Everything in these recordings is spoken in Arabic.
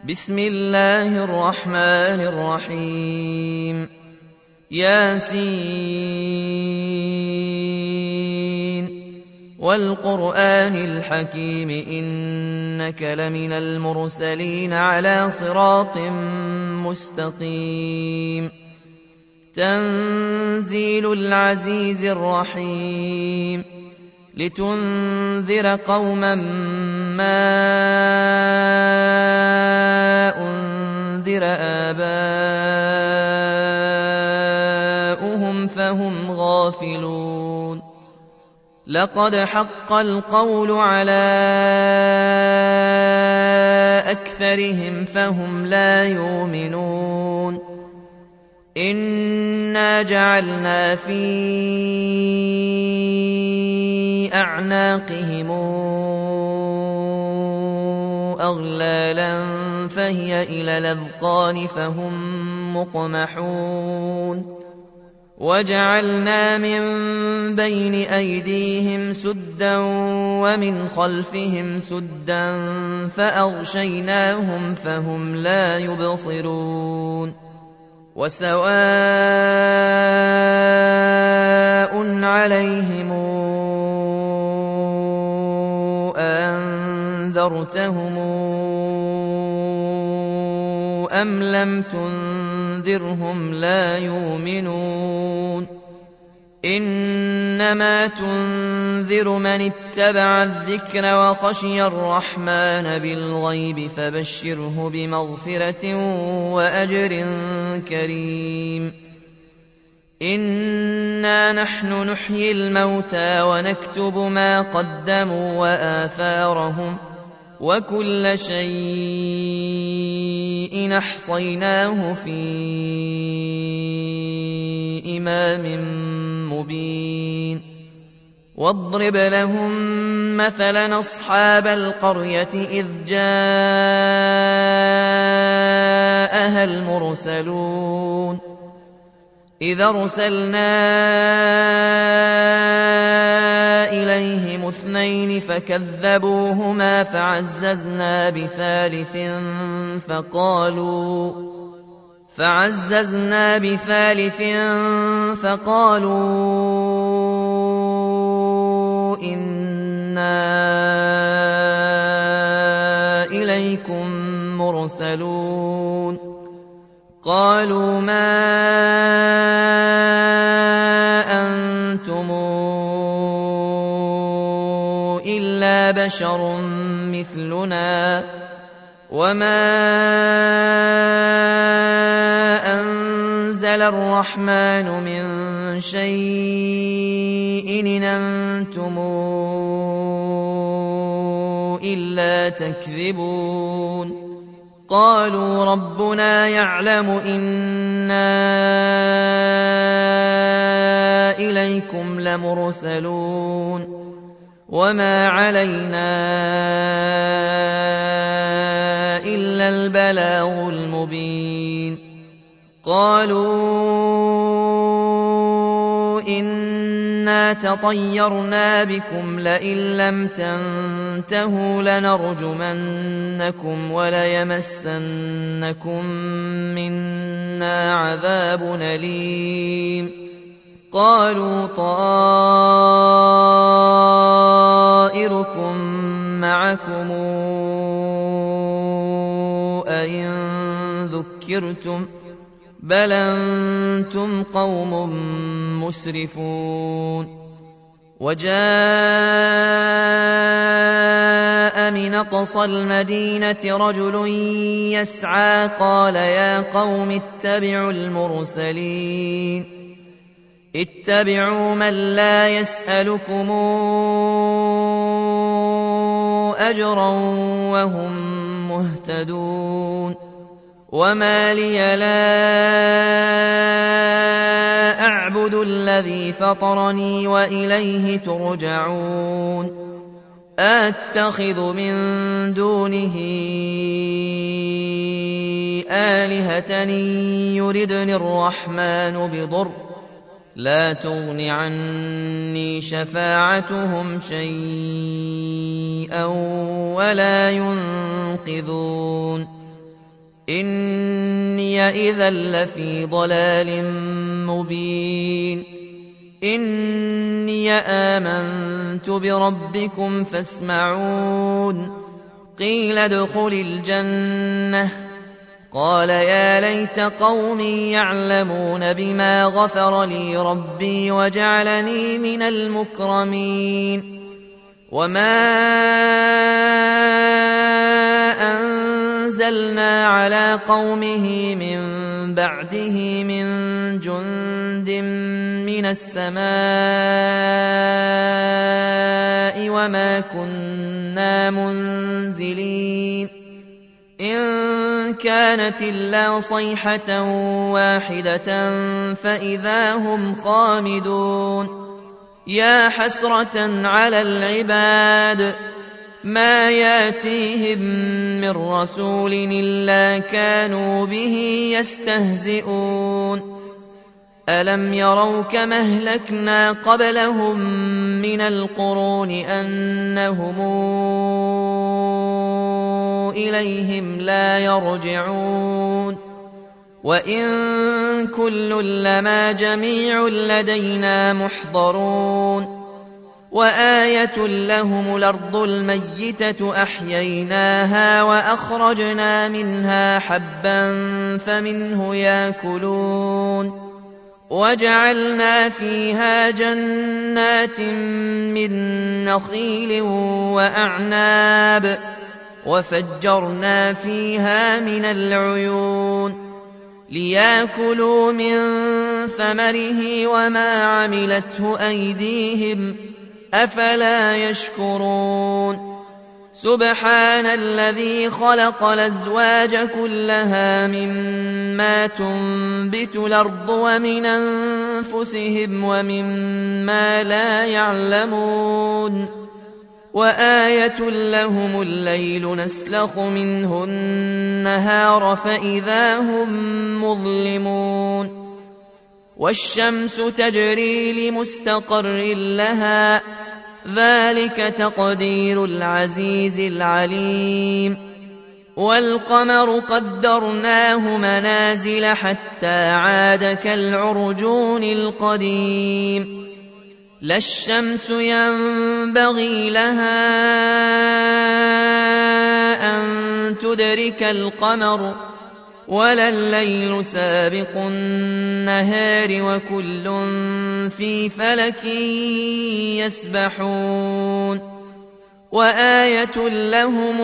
بسم الله الرحمن الرحيم. ياسين والقرآن الحكيم إنك لمن المرسلين على صراط مستقيم. تنزيل العزيز الرحيم. لتنذر قوما ما أنذر آباؤهم فهم غافلون. لقد حق القول على أكثرهم فهم لا يؤمنون. إنا جعلنا في أعناقهم أغلالا فهي إلى الأذقان فهم مقمحون. وجعلنا من بين أيديهم سدا ومن خلفهم سدا فأغشيناهم فهم لا يبصرون. وسواء عليهم أنذرتهم أم لم تنذرهم لا يؤمنون. إنما تنذر من اتبع الذكر وخشي الرحمن بالغيب فبشره بمغفرة وأجر كريم. إنا نحن نحيي الموتى ونكتب ما قدموا وآثارهم وكل شيء أحصيناه في إمام مبين. واضرب لهم مثلا أصحاب القرية إذ جاءها المرسلون. إذا أرسلنا إليهم اثنين فكذبوهما فعززنا بثالث فقالوا إنا إليكم مرسلون. قالوا ما أنتم إلا بشر مثلنا وما أنزل الرحمن من شيء إن أنتم إلا تكذبون. قالوا ربنا يعلم إنا إليكم لمرسلون وما علينا إلا البلاغ المبين. قالوا إنا تطيرنا بكم لئن لم تنتهوا لنرجمنكم وليمسنكم منا عذاب أليم. قالوا طائركم معكم أئن ذكرتم بل أنتم قوم مسرفون. وجاء من أقصى المدينة رجل يسعى قال يا قوم اتبعوا المرسلين. اتبعوا من لا يسألكم أجرا وهم مهتدون. وما لي لا أعبد الذي فطرني وإليه ترجعون. أتخذ من دونه آلهة يردني الرحمن بضر لا تغن عني شفاعتهم شيئا ولا ينقذون. إني إذا لفي ضلال مبين إني آمنت بربكم فاسمعون قيل ادخل الجنة قال يا ليت قومي يعلمون بما غفر لي ربي وجعلني من المكرمين وما أنزلنا على قومه من بعده من جند من السماء وما كنا منزلين إن كانت إلا صيحة واحدة فإذا هم خامدون يا حسرة على العباد ما ياتيهم من رسول إلا كانوا به يستهزئون ألم يروا كما أهلكنا قبلهم من القرون أنهم إليهم لا يرجعون وإن كل لما جميع لدينا محضرون وآية لهم الأرض الميتة أحييناها وأخرجنا منها حبا فمنه يأكلون وجعلنا فيها جنات من نخيل وأعناب وفجرنا فيها من العيون ليأكلوا من ثمره وما عملته أيديهم أفلا يشكرون سبحان الذي خلق الأزواج كلها مما تنبت الأرض ومن أنفسهم ومما لا يعلمون وآية لهم الليل نسلخ منه النهار فإذا هم مظلمون والشمس تجري لمستقر لها ذلك تقدير العزيز العليم والقمر قدرناه منازل حتى عاد كالعرجون القديم لا الشمس ينبغي لها أن تدرك القمر ولا الليل سابق النهار وكل في فلك يسبحون وآية لهم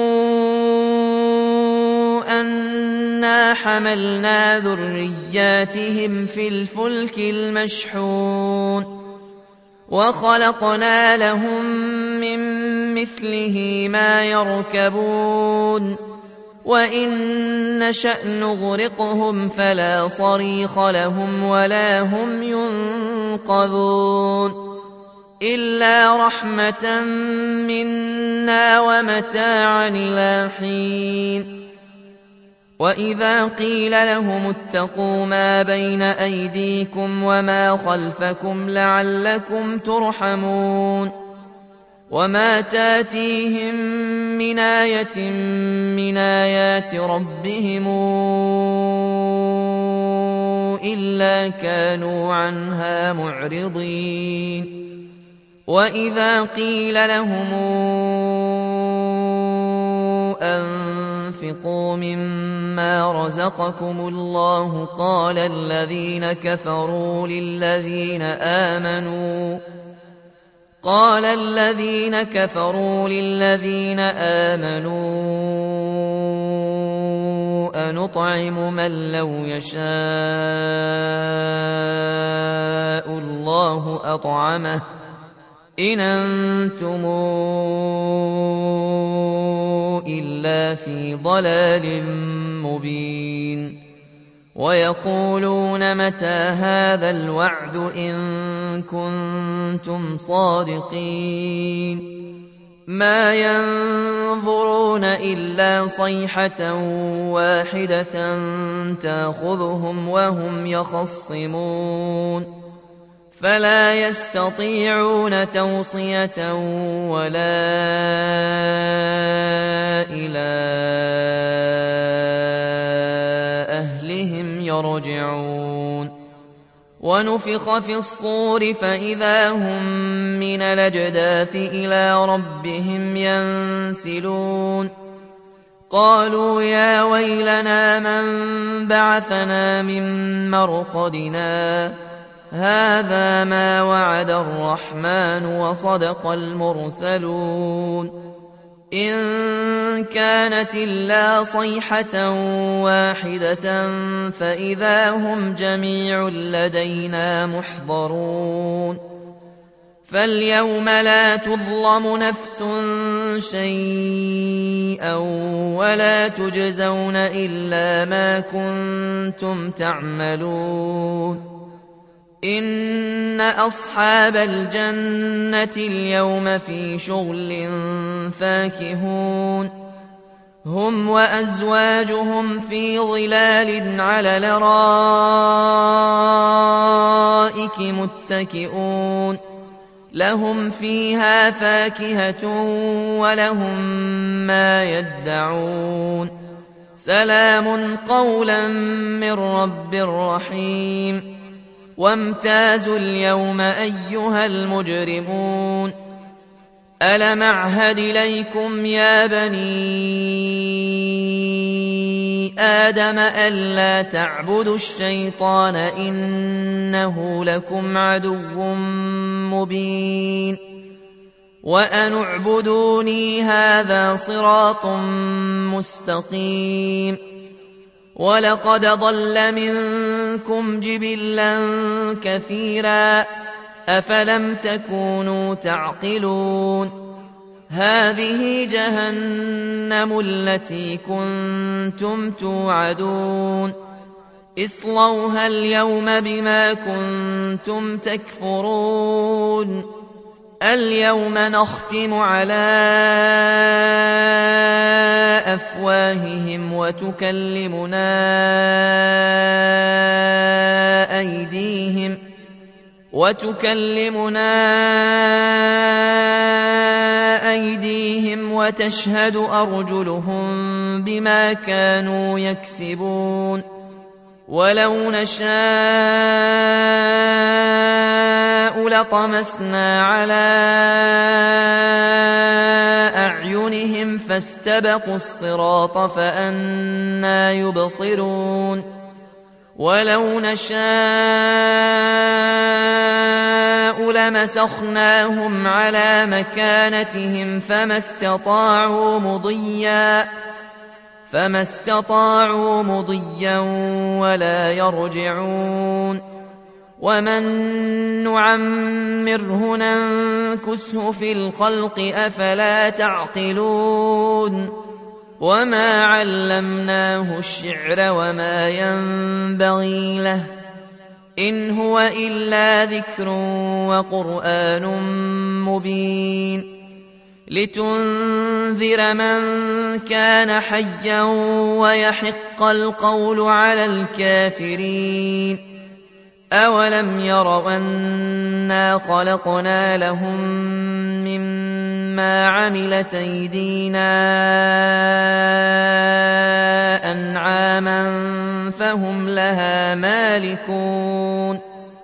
أنا حملنا ذرياتهم في الفلك المشحون وخلقنا لهم من مثله ما يركبون وإن نشأ نغرقهم فلا صريخ لهم ولا هم ينقذون إلا رحمة منا ومتاعا إلى حين وإذا قيل لهم اتقوا ما بين أيديكم وما خلفكم لعلكم ترحمون وما تاتيهم من آية من آيات ربهم إلا كانوا عنها معرضين وإذا قيل لهم أنفقوا مما رزقكم الله قال الذين كفروا للذين آمنوا أنطعم من لو يشاء الله أطعمه إن أنتم إلا في ضلال مبين ويقولون متى هذا الوعد إن كنتم صادقين ما ينظرون إلا صيحة واحدة تأخذهم وهم يخصمون فلا يستطيعون توصية ولا إلى يرجعون ونفخ في الصور فإذا هم من الأجداث إلى ربهم ينسلون قالوا يا ويلنا من بعثنا من مرقدنا هذا ما وعد الرحمن وصدق المرسلون إن كانت إلا صيحة واحدة فإذا هم جميع لدينا محضرون فاليوم لا تظلم نفس شيئا ولا تجزون إلا ما كنتم تعملون إن أصحاب الجنة اليوم في شغل فاكهون هم وأزواجهم في ظلال على الأرائك متكئون لهم فيها فاكهة ولهم ما يدعون سلام قولا من رب رحيم وامتازوا اليوم أيها المجرمون ألم أعهد إليكم يا بني آدم ألا تعبدوا الشيطان إنه لكم عدو مبين وأن اعبدوني هذا صراط مستقيم ولقد ضل منكم جبلا كثيرا أفلم تكونوا تعقلون هذه جهنم التي كنتم توعدون اصلوها اليوم بما كنتم تكفرون اليوم نختم على أفواههم وتكلمنا أيديهم وتشهد أرجلهم بما كانوا يكسبون ولو نشاء لطمسنا على أعينهم فاستبقوا الصراط فأنى يبصرون ولو نشاء لمسخناهم على مكانتهم فما استطاعوا مضيا ولا يرجعون ومن نعمره ننكسه في الخلق أفلا تعقلون وما علمناه الشعر وما ينبغي له إن هو إلا ذكر وقرآن مبين لتنذر من كان حيا ويحق القول على الكافرين أولم يروا أنا خلقنا لهم مما عملت أيدينا أنعاما فهم لها مالكون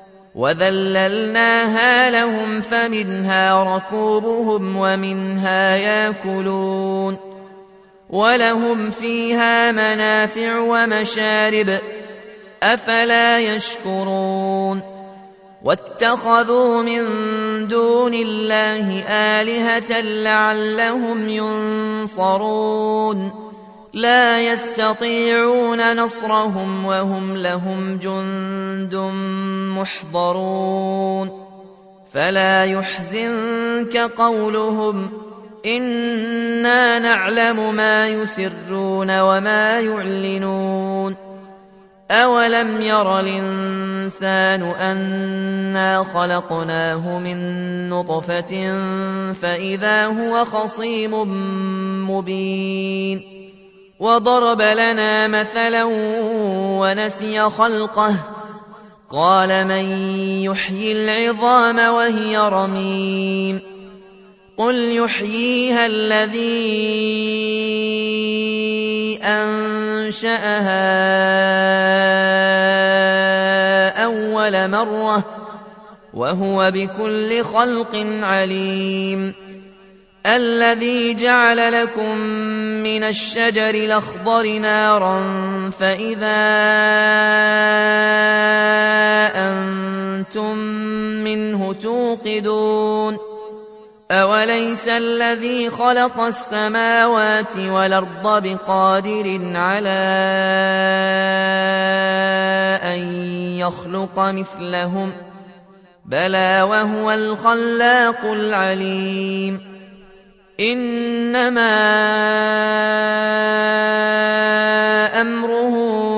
وذللناها لهم فمنها ركوبهم ومنها ياكلون ولهم فيها منافع ومشارب أفلا يشكرون واتخذوا من دون الله آلهة لعلهم ينصرون لا يستطيعون نصرهم وهم لهم جند محضرون فلا يحزنك قولهم إنا نعلم ما يسرون وما يعلنون أولم ير الإنسان أنا خلقناه من نطفة فإذا هو خصيم مبين وضرب لنا مثلا ونسي خلقه قال من يحيي العظام وهي رميم قل يحييها الذي أنشأها مرة وهو بكل خلق عليم الذي جعل لكم من الشجر الأخضر نارا فإذا أنتم منه توقدون أوليس الذي خلق السماوات والأرض بقادر على أن يخلق مثلهم بلى وهو الخلاق العليم إنما أمره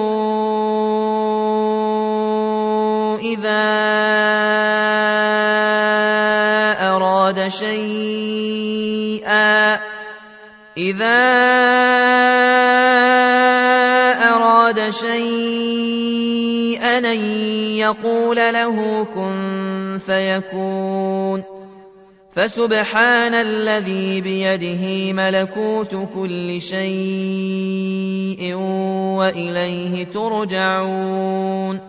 إذا أراد شيئا أن يقول له كن فيكون فسبحان الذي بيده ملكوت كل شيء وإليه ترجعون